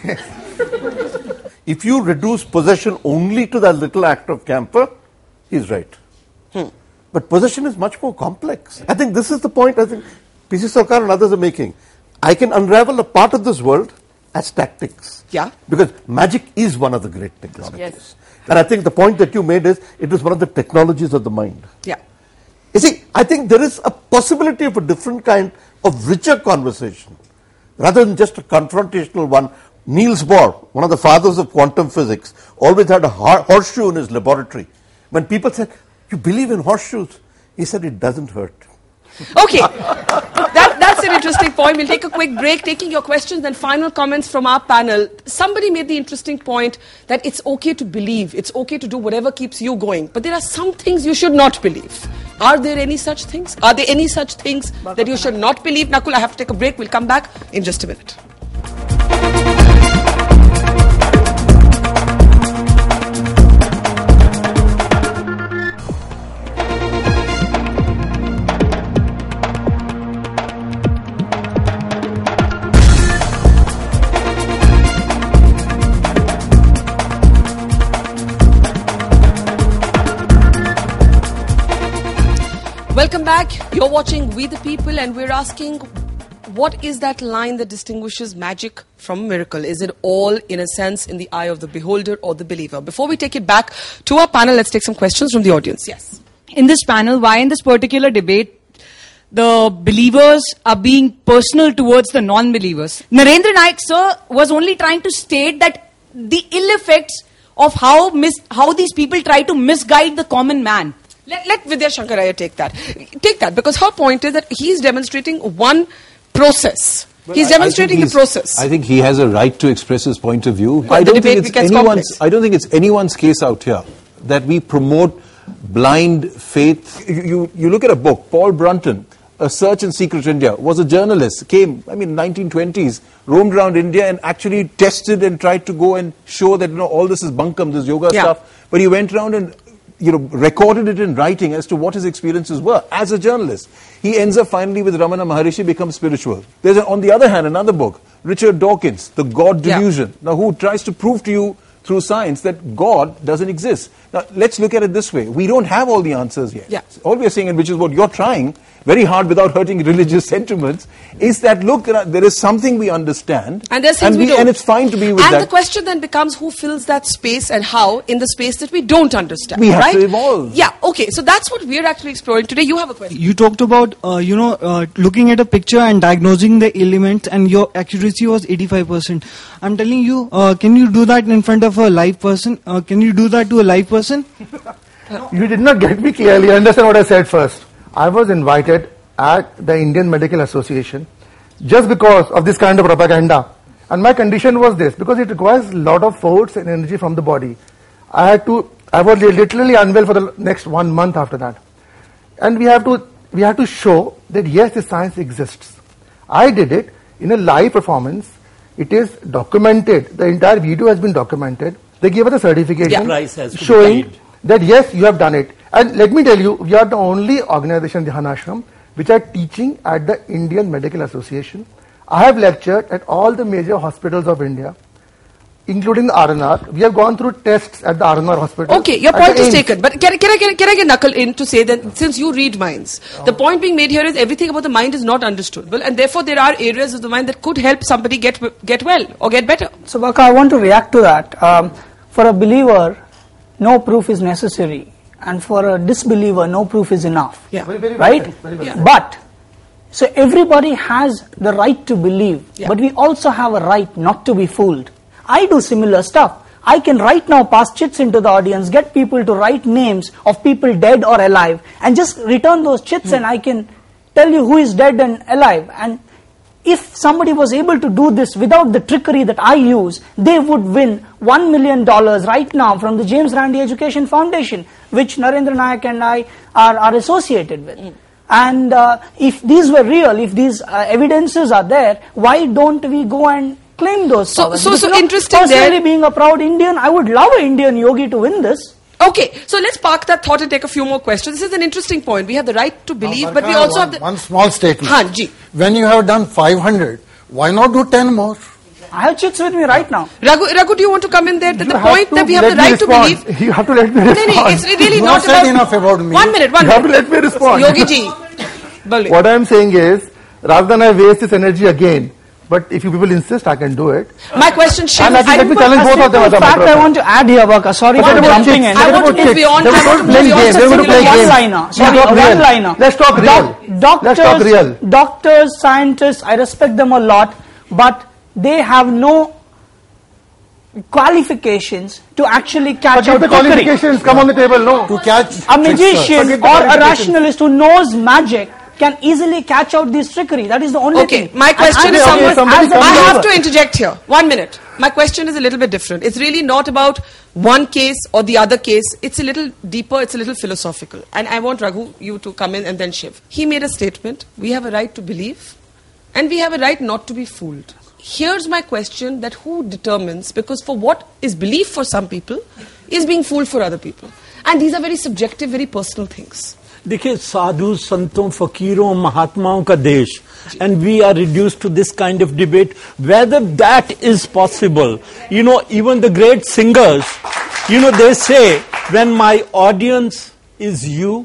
H: If you reduce possession only to that little act of camphor, he's right.
B: Hmm.
H: But possession is much more complex. I think this is the point I think P C Sarkar and others are making. I can unravel a part of this world as tactics.
B: Yeah.
H: Because magic is one of the great technologies.
B: Yes.
H: And I think the point that you made is it is one of the technologies of the mind.
B: Yeah.
H: You see, I think there is a possibility of a different kind of richer conversation rather than just a confrontational one. Niels Bohr, one of the fathers of quantum physics, always had a horseshoe in his laboratory. When people said, "You believe in horseshoes?" he said, "It doesn't hurt."
B: Okay, that, that's an interesting point. We'll take a quick break, taking your questions and final comments from our panel. Somebody made the interesting point that it's okay to believe, it's okay to do whatever keeps you going, but there are some things you should not believe. Are there any such things? Are there any such things that you should not believe? Nakul, I have to take a break. We'll come back in just a minute. Welcome back. You're watching We the People, and we're asking, what is that line that distinguishes magic from miracle? Is it all, in a sense, in the eye of the beholder or the believer? Before we take it back to our panel, let's take some questions from the audience. Yes.
K: In this panel, why in this particular debate the believers are being personal towards the non-believers? Narendra Naik, sir, was only trying to state that the ill effects of how mis- how these people try to misguide the common man.
B: Let, let Vidya Shankaraya take that. Take that, because her point is that he's demonstrating one process.
G: Well,
B: he's
G: I,
B: demonstrating
G: I
B: the process.
G: I think he has a right to express his point of view.
B: But
G: I
B: the
G: don't
B: debate
G: think it's
B: gets
G: anyone's.
B: complex.
G: I don't think it's anyone's case out here that we promote blind faith. You, you, you look at a book, Paul Brunton, A Search in Secret India, was a journalist, came, I mean, nineteen twenties, roamed around India and actually tested and tried to go and show that, you know, all this is bunkum, this yoga
B: Yeah.
G: stuff. But he went around and, you know, recorded it in writing as to what his experiences were as a journalist. He ends up finally with Ramana Maharishi, becomes spiritual. There's, a, on the other hand, another book, Richard Dawkins, The God
B: Yeah.
G: Delusion. Now, who tries to prove to you through science that God doesn't exist. Now, let's look at it this way. We don't have all the answers yet.
B: Yeah.
G: All we are saying, and which is what you're trying very hard without hurting religious sentiments, is that, look, there, are, there is something we understand.
B: And there's things
G: and
B: we, don't.
G: And it's fine to be with
B: and
G: that.
B: And the question then becomes, who fills that space and how in the space that we don't understand?
G: We have
B: right?
G: to evolve.
B: Yeah, okay. So that's what we're actually exploring today. You have a question.
L: You talked about, uh, you know, uh, looking at a picture and diagnosing the elements, and your accuracy was eighty-five percent. I'm telling you, uh, can you do that in front of a live person? Uh, can you do that to a live person?
A: You did not get me clearly. Understand what I said first. I was invited at the Indian Medical Association just because of this kind of propaganda. And my condition was this, because it requires a lot of force and energy from the body. I had to, I was literally unwell for the next one month after that. And we have to, we have to show that yes, the science exists. I did it in a live performance. It is documented. The entire video has been documented. They gave us a certification
E: Yeah.
A: showing that yes, you have done it. And let me tell you, we are the only organization, Dhyan Ashram, which are teaching at the Indian Medical Association. I have lectured at all the major hospitals of India, including the R N R. We have gone through tests at the R N R hospital.
B: Okay, your point is taken. But can, can, I, can, I, can I get Nakul in to say that since you read minds, oh. the point being made here is everything about the mind is not understood. Well, and therefore there are areas of the mind that could help somebody get get well or get better.
J: So, Baka, I want to react to that. Um, for a believer, no proof is necessary. And for a disbeliever, no proof is enough.
B: Yeah.
A: Very, very
J: right?
A: Well very well
B: yeah.
J: But, so everybody has the right to believe,
B: yeah.
J: but we also have a right not to be fooled. I do similar stuff. I can right now pass chits into the audience, get people to write names of people dead or alive, and just return those chits, mm. and I can tell you who is dead and alive. And if somebody was able to do this without the trickery that I use, they would win one million dollars right now from the James Randi Education Foundation, which Narendra Naik and I are, are associated with. Mm. And uh, if these were real, if these uh, evidences are there, why don't we go and claim those
B: So-
J: powers.
B: so-
J: Because,
B: so
J: you know,
B: interesting
J: personally,
B: there-
J: being a proud Indian, I would love an Indian yogi to win this.
B: Okay, so let's park that thought and take a few more questions. This is an interesting point. We have the right to believe,
I: Now,
B: but we
I: Sarkar,
B: also
I: one,
B: have the...
I: one small statement.
B: Haan, ji.
I: When you have done five hundred, why not do ten more?
J: I have chicks with me right now.
B: Raghu, Raghu, do you want to come in there? The,
A: You
B: the
A: have
B: point
A: to
B: that we have
A: let
B: the
A: me
B: right to
A: respond.
B: believe...
A: You have to let me
B: No,
A: respond.
B: no, it's really
I: You
B: not
I: have said
B: about...
I: enough about me.
B: One minute, one
A: You have to
B: minute.
A: let me respond.
B: Yogi ji. Bole.
A: What I am saying is, rather than I waste this energy again, but if you people insist, I can do it.
B: My question, Shiv,
A: And I think
B: I
A: let me
B: put-
A: challenge
J: A
A: both of them as
J: simple
A: a
J: fact
A: matter
J: I
A: of
J: want to add here, Baka. Sorry
A: Forget
J: for
A: about
J: jumping
A: chicks.
J: in.
B: I
A: Forget
B: want to
A: about
B: move
A: chicks.
B: beyond-
A: They
B: I
A: will
B: want to
A: not
B: move
A: play
B: beyond
A: games. They will
B: just
A: play
B: single
A: games.
J: one-liner.
A: Let's
J: Sorry,
A: talk
J: a
A: real.
J: one-liner.
A: Let's talk real.
J: Doc-
A: Let's talk
J: doctors,
A: real.
J: doctors, scientists, I respect them a lot, but they have no qualifications to actually catch
A: Forget
J: out
A: the
J: trickery.
A: qualifications. Come on the table. No.
I: To catch
J: A magician
A: Forget the
J: or a
A: qualifications.
J: rationalist who knows magic can easily catch out this trickery. That is the only
B: Okay,
J: thing.
B: my
J: And
B: question
J: I'm
B: is
J: saying
B: somewhat,
A: somebody
J: as a
A: comes
B: I have
A: over.
B: to interject here. One minute. My question is a little bit different. It's really not about one case or the other case. It's a little deeper, it's a little philosophical. And I want Raghu, you to come in and then Shiv. He made a statement. We have a right to believe and we have a right not to be fooled. Here's my question, that who determines, because for what is belief for some people is being fooled for other people. And these are very subjective, very personal things.
E: देखिए साधु संतों फकीरों महात्माओं का देश and we are reduced to this kind of debate whether that is possible. You know, even the great singers, you know, they say when my audience is you,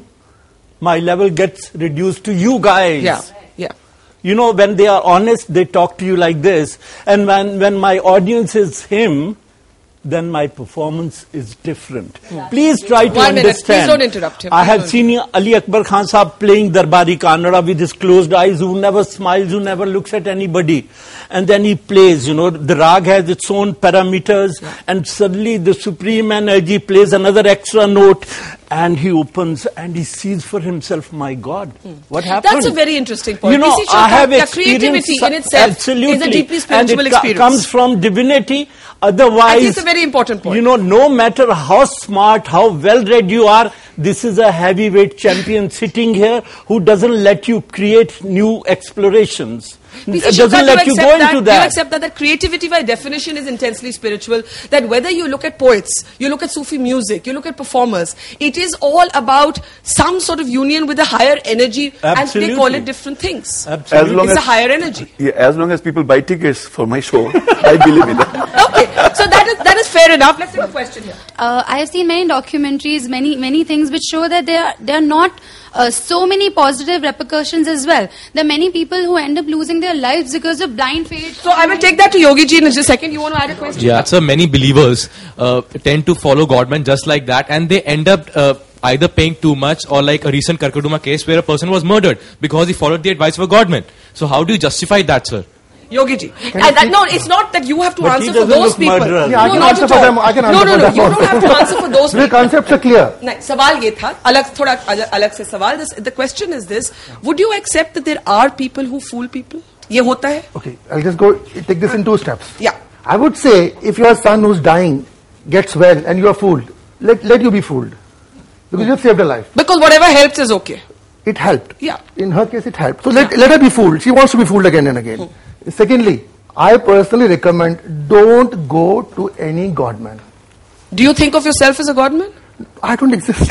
E: my level gets reduced to you guys.
B: Yeah, yeah.
E: You know, when they are honest, they talk to you like this. And when, when my audience is him, then my performance is different.
B: Yeah.
E: Please try to
B: One minute.
E: understand.
B: Please don't interrupt him.
E: I
B: Please
E: have
B: don't.
E: seen Ali Akbar Khan Sahab playing Darbari Kannada with his closed eyes, who never smiles, who never looks at anybody. And then he plays, you know, the rag has its own parameters, yeah. and suddenly the supreme energy plays another extra note, and he opens and he sees for himself, my God, hmm. what happened?
B: That's a very interesting point.
E: You know,
B: P C
E: I have
B: Sharkar, creativity in itself
E: absolutely.
B: is a deeply spiritual
E: and it
B: experience.
E: comes from divinity. Otherwise,
B: I think it's a very important point.
E: You know, no matter how smart, how well-read you are, this is a heavyweight champion sitting here who doesn't let you create new explorations.
B: P C
E: Doesn't
B: Sharkar,
E: let
B: do
E: you
B: accept
E: go
B: that?
E: into
B: Do you
E: that.
B: accept that, that creativity by definition is intensely spiritual? That whether you look at poets, you look at Sufi music, you look at performers, it is all about some sort of union with a higher energy,
E: Absolutely.
B: and they call it different things.
E: Absolutely.
C: As long
B: It's
C: as,
B: a higher energy.
C: Yeah, as long as people buy tickets for my show, I believe in that.
B: Okay, so that is that is fair enough. Let's take a question here.
M: Uh, I have seen many documentaries, many many things which show that there are, there are not uh, so many positive repercussions as well. There are many people who end up losing their lives because of blind faith.
B: So I will take that to Yogi ji in just a second. You want to add a question?
N: Yeah, so many believers uh, tend to follow Godman just like that, and they end up uh, either paying too much, or like a recent Karkaduma case where a person was murdered because he followed the advice of a Godman. So how do you justify that, sir?
B: Yogi ji. And that, no, it's not that you have to
E: But he
B: answer for
E: doesn't
B: those
E: look
B: people.
E: murderer.
A: Yeah, I
B: no,
A: can
B: not
A: answer
B: at
A: for
B: all.
A: them. I can
B: no,
A: answer
B: no,
A: for
B: no,
A: them
B: you
A: also.
B: don't have to answer for those
A: The
B: people.
A: concepts are clear.
B: नहीं, सवाल ये था अलग थोड़ा अलग अलग से सवाल. This, the question is this: would you accept that there are people who fool people? ये होता है?
A: Okay, I'll just go take this in two steps.
B: Yeah.
A: I would say if your son who's dying gets well and you are fooled, let, let you be fooled. Because you have saved a life.
B: Because whatever helps is okay.
A: It helped.
B: Yeah.
A: In her case, it helped. So let, let her be fooled. She wants to be fooled again and again. Hmm. Secondly, I personally recommend don't go to any godman.
B: Do you think of yourself as a godman?
A: I don't exist.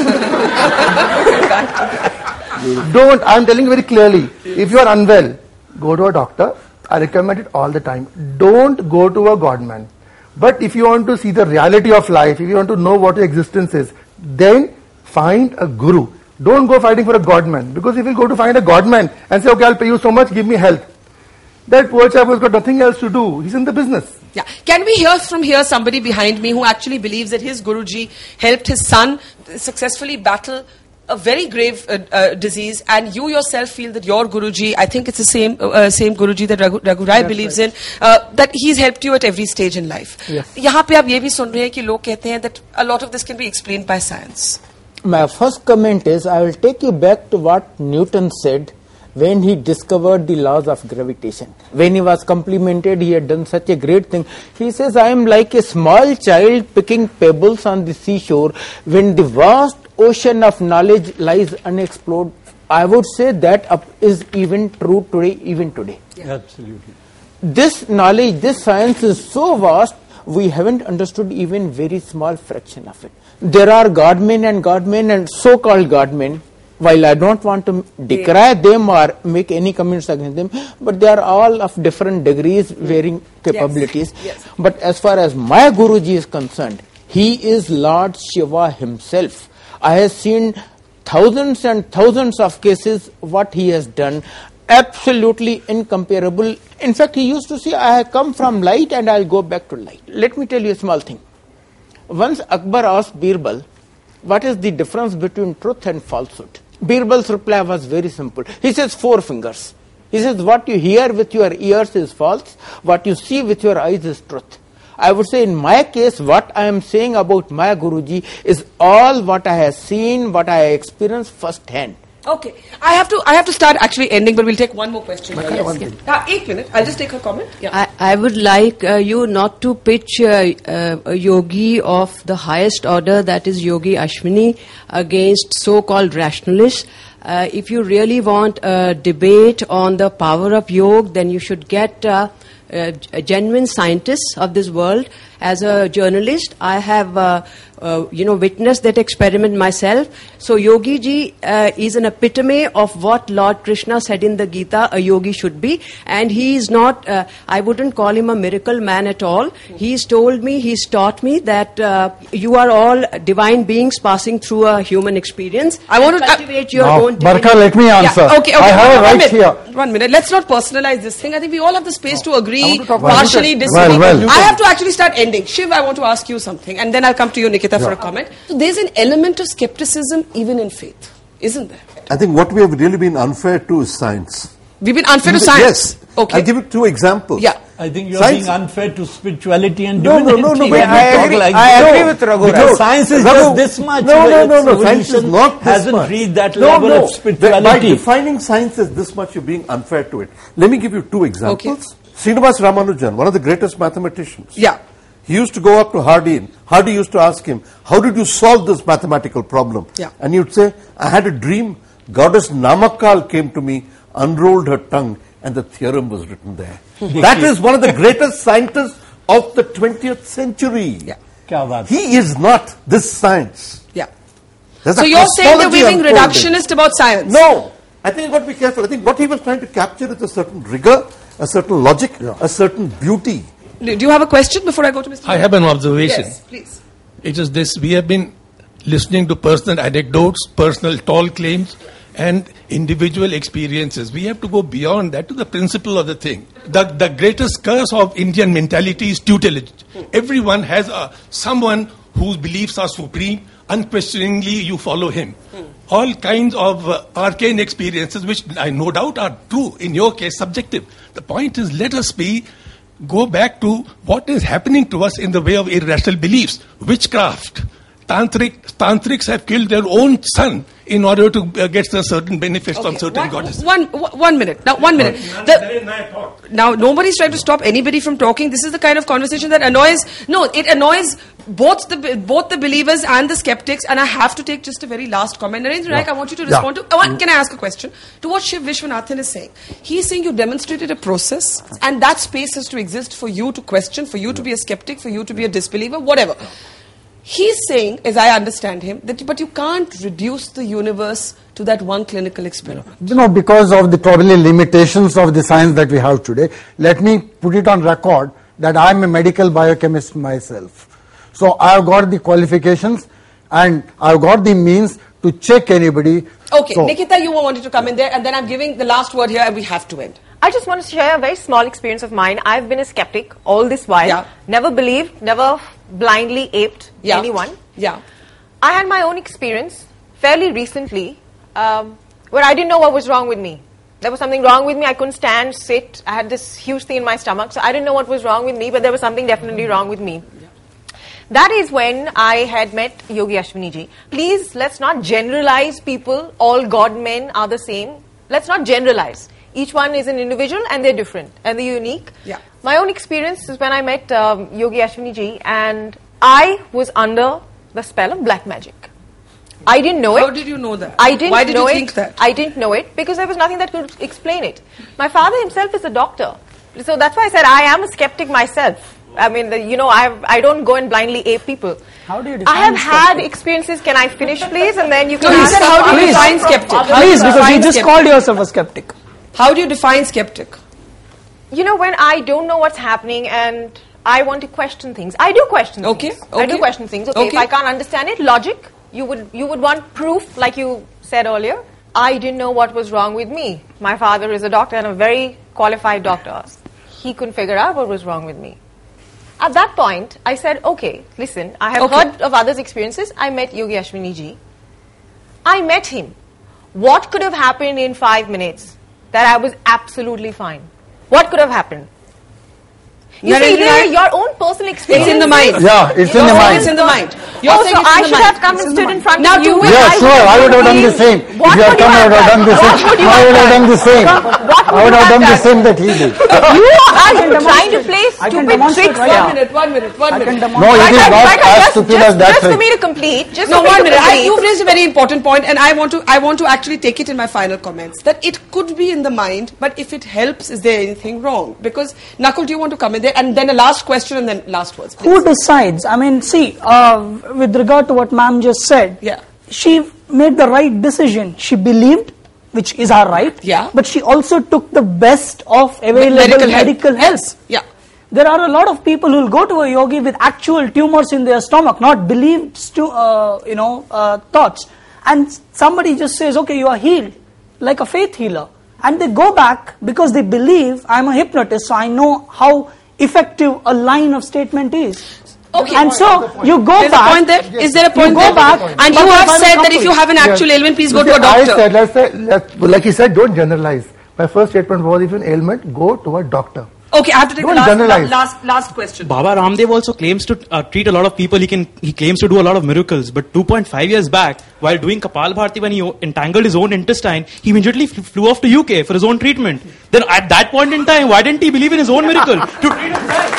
A: Don't. I'm telling you very clearly. If you are unwell, go to a doctor. I recommend it all the time. Don't go to a godman. But if you want to see the reality of life, if you want to know what your existence is, then find a guru. Don't go fighting for a godman. Because if you go to find a godman and say, okay, I'll pay you so much, give me health. That poor chap has got nothing else to do. He's in the business.
B: Yeah. Can we hear from here somebody behind me who actually believes that his Guruji helped his son successfully battle a very grave uh, uh, disease, and you yourself feel that your Guruji, I think it's the same uh, same Guruji that Raghu, Raghu Rai
F: That's
B: believes
F: right.
B: in, uh, that he's helped you at every stage in life.
F: Yes.
B: यहाँ पे आप ये भी सुन रहे हैं कि लोग कहते हैं that a lot of this can be explained by science.
O: My first comment is I will take you back to what Newton said when he discovered the laws of gravitation. When he was complimented, he had done such a great thing. He says, I am like a small child picking pebbles on the seashore when the vast ocean of knowledge lies unexplored. I would say that up is even true today, even today.
E: Yeah. Absolutely.
O: this knowledge, this science is so vast, we haven't understood even very small fraction of it. There are godmen and godmen and so-called godmen. While I don't want to decry them or make any comments against them, but they are all of different degrees, varying capabilities.
B: Yes. Yes.
O: But as far as my Guruji is concerned, he is Lord Shiva himself. I have seen thousands and thousands of cases, what he has done, absolutely incomparable. In fact, he used to say, I have come from light and I'll go back to light. Let me tell you a small thing. Once Akbar asked Birbal, what is the difference between truth and falsehood? Birbal's reply was very simple. He says four fingers. He says what you hear with your ears is false, what you see with your eyes is truth. I would say in my case, what I am saying about my Guruji is all what I have seen, what I have experienced first hand.
B: Okay, I have to I have to start actually ending, but we'll take one more question.
A: Yes,
B: yes.
A: one thing.
B: Uh, eight minutes. I'll just take her comment. Yeah.
P: I, I would like uh, you not to pitch uh, uh, a yogi of the highest order, that is Yogi Ashwini, against so-called rationalists. Uh, if you really want a debate on the power of yoga, then you should get uh, uh, genuine scientists of this world. As a journalist, I have uh, uh, you know witnessed that experiment myself. So Yogi ji uh, is an epitome of what Lord Krishna said in the Gita a yogi should be, and he is not. Uh, I wouldn't call him a miracle man at all. He's told me, he's taught me that uh, you are all divine beings passing through a human experience.
B: I want to
P: cultivate your
I: now,
P: own.
I: Barka, let me answer.
B: Yeah. Okay, okay.
I: I have
B: one,
I: a right
B: minute.
I: here.
B: One minute. Let's not personalize this thing. I think we all have the space to agree,
A: to talk about
B: partially
A: Newton.
B: disagree.
A: Well, well.
B: I have to actually start ending. Shiv, I want to ask you something, and then I'll come to you, Nikita, for a comment. So there's an element of skepticism even in faith, isn't there?
H: I think what we have really been unfair to is science.
B: We've been unfair to science.
H: Yes.
B: Okay.
H: I'll give you two examples.
B: Yeah.
E: I think you're
H: Science-
E: being unfair to spirituality and
H: No, no,
E: divinity.
H: no, no,
E: when
H: wait,
E: you
H: I
E: talk
H: agree-
E: like
O: I
E: this.
O: agree with Raghu.
E: Because
O: Raghu,
E: science is
H: Raghu,
E: just this much.
H: No, no,
E: where
H: no, no.
E: its
H: Science is
E: evolution
H: not this
E: hasn't
H: much.
E: reached that
H: no,
E: level
H: no.
E: of spirituality.
H: By defining science as this much, you're being unfair to it. Let me give you two examples.
B: Okay.
H: Srinivas Ramanujan, one of the greatest mathematicians.
B: Yeah.
H: He used to go up to Hardy, and Hardy used to ask him, how did you solve this mathematical problem?
B: Yeah.
H: And he would say, I had a dream. Goddess Namakal came to me, unrolled her tongue, and the theorem was written there. That is one of the greatest scientists of the twentieth century.
B: Yeah.
E: Kya baat.
H: He is not this science.
B: Yeah.
H: There's
B: So
H: a
B: you're saying that
H: cosmology
B: we're being
H: unfolding.
B: reductionist about science?
H: No. I think you've got to be careful. I think what he was trying to capture is a certain rigor, a certain logic, a certain beauty.
B: Do do you have a question before I go to Mister
Q: I have an observation.
B: Yes, please.
Q: It is this: we have been listening to personal anecdotes, personal tall claims, and individual experiences. We have to go beyond that to the principle of the thing. The, the greatest curse of Indian mentality is tutelage. Everyone has a, someone whose beliefs are supreme. Unquestioningly, you follow him. All kinds of uh, arcane experiences, which I no doubt are true, in your case, subjective. The point is, let us be go back to what is happening to us in the way of irrational beliefs. Witchcraft. Tantric, tantrics have killed their own son in order to uh, get a certain benefits from certain
B: one,
Q: goddesses.
B: One, one, one minute. Now, one minute. The, now, nobody's trying to stop anybody from talking. This is the kind of conversation that annoys. No, it annoys both the both the believers and the skeptics. And I have to take just a very last comment. Narendra Naik, I want you to respond
A: Yeah.
B: to. Oh, can I ask a question? To what Shiv Vishwanathan is saying. He's saying you demonstrated a process, and that space has to exist for you to question, for you to be a skeptic, for you to be a disbeliever, whatever. He's saying, as I understand him, that but you can't reduce the universe to that one clinical experiment.
I: You know, because of the probably limitations of the science that we have today, let me put it on record that I'm a medical biochemist myself. So I've got the qualifications and I've got the means to check anybody.
B: Okay,
I: So-
B: Nikita, you wanted to come in there, and then I'm giving the last word here, and we have to end.
R: I just want to share a very small experience of mine. I've been a skeptic all this while.
B: Yeah.
R: Never believed, never blindly aped
B: Yeah.
R: anyone.
B: Yeah.
R: I had my own experience fairly recently um, where I didn't know what was wrong with me. There was something wrong with me. I couldn't stand, sit. I had this huge thing in my stomach. So I didn't know what was wrong with me, but there was something definitely wrong with me. That is when I had met Yogi Ashwini ji. Please, let's not generalize people. All God men are the same. Let's not generalize. Each one is an individual and they're different and they're unique.
B: Yeah.
R: My own experience is when I met um, Yogi Ashwini ji, and I was under the spell of black magic. I didn't know it.
B: How did you know that?
R: I didn't
B: Why did
R: know
B: you
R: it.
B: think that?
R: I didn't know it because there was nothing that could explain it. My father himself is a doctor. So that's why I said I am a skeptic myself. I mean, the, you know, I I don't go and blindly ape people.
J: How do you
R: I have had experiences. Can I finish, please? And then you can.
B: No, he
R: ask
B: said, how do you
R: please.
B: define skeptic? How do you
J: Please, because
B: define
J: you just
B: skeptic?
J: called yourself a skeptic.
B: How do you define skeptic?
R: You know, when I don't know what's happening and I want to question things, I do question
B: Okay,
R: things. I do
B: okay.
R: question things. Okay, if
B: Okay.
R: I can't understand it, logic. You would you would want proof, like you said earlier. I didn't know what was wrong with me. My father is a doctor and a very qualified doctor. He couldn't figure out what was wrong with me. At that point, I said, okay, listen, I have
B: Okay.
R: heard of others' experiences. I met Yogi Ashwini ji. I met him. What could have happened in five minutes that I was absolutely fine? What could have happened? You
B: Narendra
R: see, there are
B: Naik-
R: your own personal experience.
B: It's in the mind.
I: Yeah, it's in the
B: You're saying
I: mind.
B: It's in the mind. You're
R: Oh,
B: saying
R: so
B: it's
R: I
B: in the
R: should
B: mind.
R: have come and stood in front
B: Now
R: of you.
B: do it.
R: and
I: Yeah,
R: I
I: sure.
R: would
I: I would have done the
R: believe-
I: same.
R: What
I: If you had
R: would
I: come, I would have done the
R: What
I: same.
R: would you
I: I
R: have
I: would have done
R: done?
I: the same.
R: What
I: I
R: would
I: would
R: you
I: have
R: have
I: done the
R: done?
I: same that he did.
R: You are
J: can
R: trying to
J: demonstrate.
R: play
J: I can
R: stupid
J: demonstrate
R: tricks
J: right
R: here.
B: One minute, one minute, one
J: I
B: minute.
J: can
I: No,
J: demonstrate.
I: it is
R: Like I-
I: not
R: like I
I: as
R: just-
I: stupid
R: just-
I: as that
R: Just for
I: trick.
R: me to complete. Just
B: No,
R: for me
B: one
R: to
B: minute. I,
R: complete.
B: you've raised a very important point, and I want to I want to actually take it in my final comments. That it could be in the mind, but if it helps, is there anything wrong? Because Nakul, do you want to come in there? And then a last question, and then last words.
J: Who decides? I mean, see, uh, with regard to what ma'am just said,
B: Yeah.
J: she made the right decision. She believed, which is her right,
B: Yeah.
J: but she also took the best of available
B: Medical
J: medical,
B: help.
J: help.
B: Yes. Yeah.
J: There are a lot of people who will go to a yogi with actual tumors in their stomach, not believed, stu- uh, you know, uh, thoughts. And somebody just says, okay, you are healed, like a faith healer. And they go back because they believe, I'm a hypnotist, so I know how effective a line of statement is.
B: Okay.
J: And so you go
B: There's
J: back.
B: a point there. Is there a point
J: you go
B: there?
J: back,
B: And
J: but
B: you
J: the
B: have
J: final
B: said that if
J: complete.
B: you have an actual
A: Yes.
B: ailment, please
A: You
B: go
A: see,
B: to a doctor.
A: I said, let's say, let, like he said, don't generalize. My first statement was, if you have an ailment, go to a doctor.
B: Okay, I have to take
A: Don't
B: the last,
A: generalize.
B: last, last question.
S: Baba Ramdev also claims to uh, treat a lot of people. He can he claims to do a lot of miracles. But two point five years back, while doing Kapal Bharti, when he o- entangled his own intestine, he immediately fl- flew off to U K for his own treatment. Then at that point in time, why didn't he believe in his own miracle to treat himself?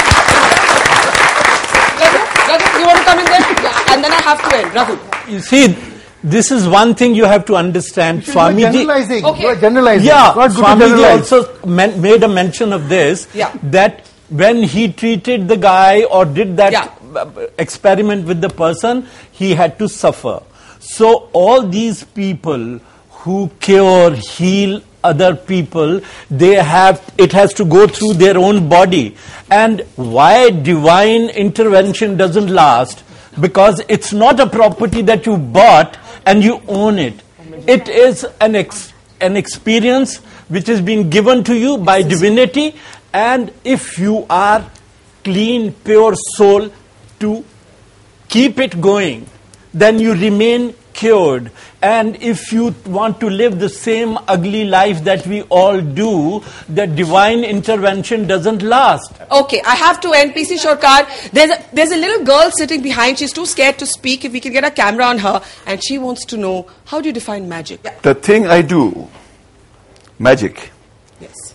B: Raghu, Raghu, you want to come in there? Yeah, and then I have to end. Raghu.
E: You see, this is one thing you have to understand.
A: You are
E: Swamiji,
A: generalizing.
B: Okay.
A: You are generalizing.
E: yeah,
A: It's not good to
E: Swamiji
A: generalize.
E: also men- made a mention of this,
B: Yeah.
E: that when he treated the guy or did that
B: Yeah.
E: uh, experiment with the person, he had to suffer. So all these people who cure, heal other people, they have, it has to go through their own body. And why divine intervention doesn't last? Because it's not a property that you bought and you own it. It is an ex, an experience which is being given to you by divinity, and if you are clean, pure soul to keep it going, then you remain cured. And if you want to live the same ugly life that we all do, the divine intervention doesn't last.
B: Okay, I have to end. P C Sarkar, there's a, there's a little girl sitting behind. She's too scared to speak. If we can get a camera on her, and she wants to know, how do you define magic? Yeah.
C: The thing I do, magic.
B: Yes.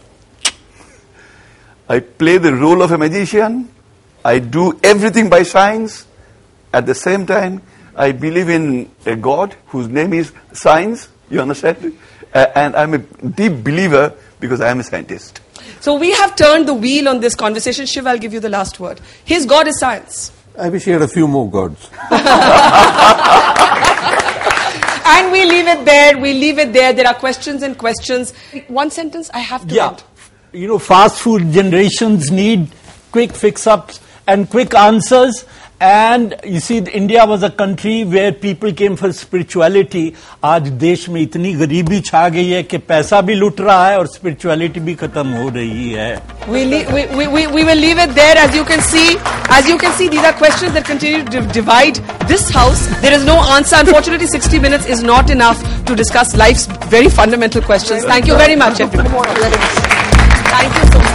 C: I play the role of a magician. I do everything by science. At the same time, I believe in a God whose name is science. You understand? Uh, and I'm a deep believer because I am a scientist.
B: So we have turned the wheel on this conversation. Shiv, I'll give you the last word. His God is science.
H: I wish he had a few more gods.
B: And we leave it there. We leave it there. There are questions and questions. One sentence I have to
E: Yeah.
B: end.
E: You know, fast food generations need quick fix-ups and quick answers. And you see, India was a country where people came for spirituality. आज देश में इतनी गरीबी छा गई है कि पैसा भी लुट रहा है और spirituality भी खत्म हो रही है.
B: We, le- we, we, we, we will leave it there. As you can see, as you can see, these are questions that continue to div- divide this house. There is no answer. Unfortunately, sixty minutes is not enough to discuss life's very fundamental questions. Thank you very much, everyone. Thank you so much.